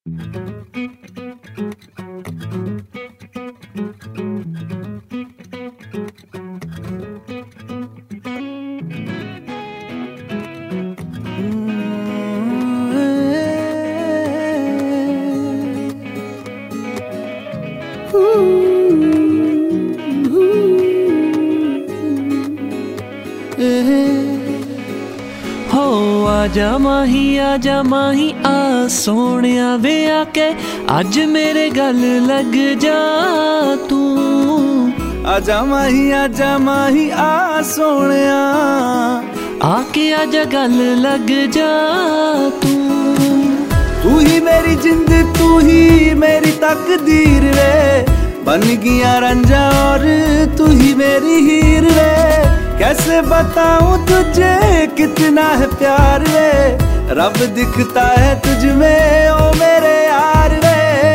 हो आजा माही आ सोनिया वे आके अज मेरे गल लग जा तू। आजा माही आ सोनिया आके आजा गल लग जा तू। तू ही मेरी जिंद तू ही मेरी तकदीर रे, बन गया रंजा और तू ही मेरी हीर रे। कैसे बताऊं तुझे कितना है प्यार रे, रब दिखता है तुझ में ओ मेरे यार रे।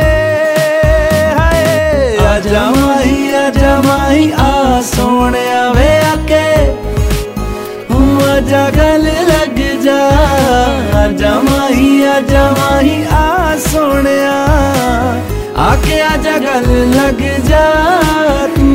हाय आजा माही आ सोनिया वे आके आजा गल लग जा। आजा माही आ सोनिया आके आजा गल लग जा तू।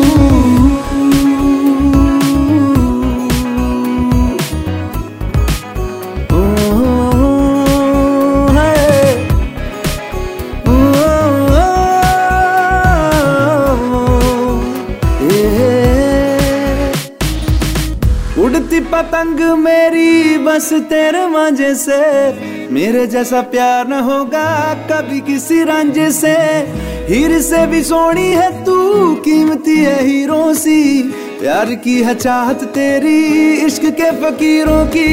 उड़ती पतंग मेरी बस तेरे मांझे से, मेरे जैसा प्यार न होगा कभी किसी रांझे से। हीर से भी सोनी है तू, कीमती है हीरों सी, प्यार की है चाहत तेरी इश्क के फकीरों की।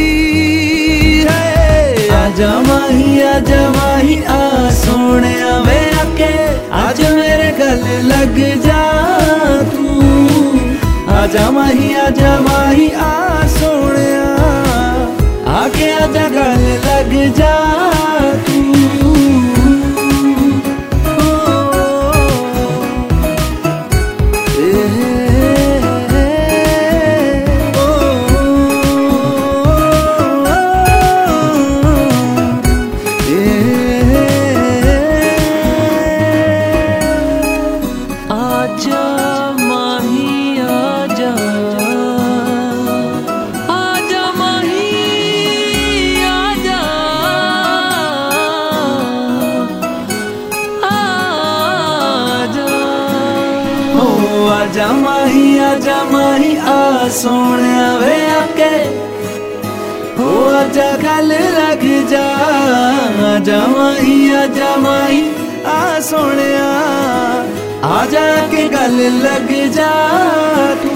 आजा माही आ सोनिया वे आके आज मेरे गल लग जा तू। आजा माही आ सोनिया आके आजा गल लग जा तू। आजा माही आ सोनिया वे आके हो आजा गल लग जा। आजा माही आ सोनिया आजा के गल लग जा तू।